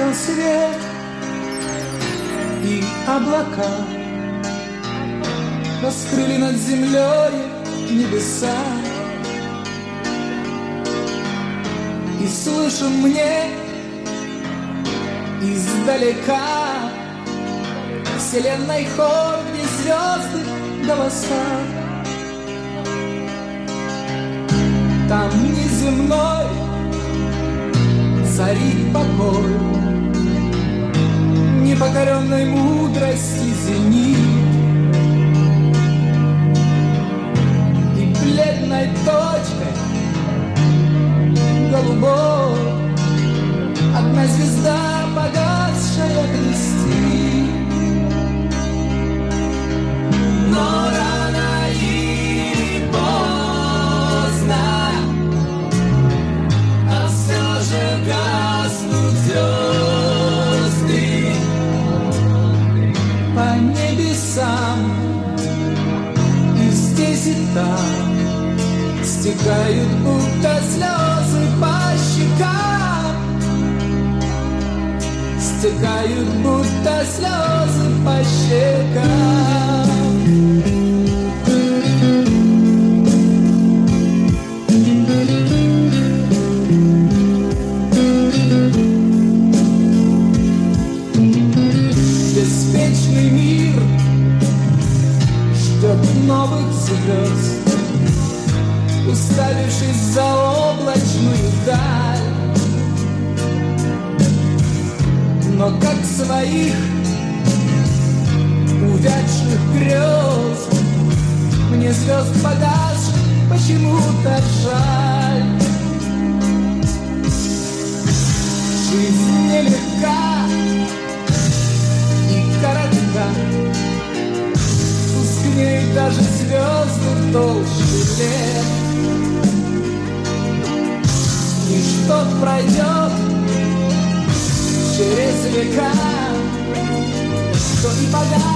Горел свет, и облака раскрыли над землей небеса. И слышим мне издалека вселенной хор, где звезды голоса. Там неземной царит покой, непокоренной мудрости зенит. И бледной точкой голубой одна звезда погасшая блестит. Но рано или поздно, а все же гаснут звезды по небесам, и здесь и там стекают будто слезы по щекам, стекают будто слезы по щекам. Беспечный мир ждет новых звезд, уставившись за облачную даль. Но как своих увядших грез мне звезд погасших почему-то жаль. Жизнь нелегка и коротка, тускнеют даже звезды в толще лет. Ничто пройдет через века, что и погас.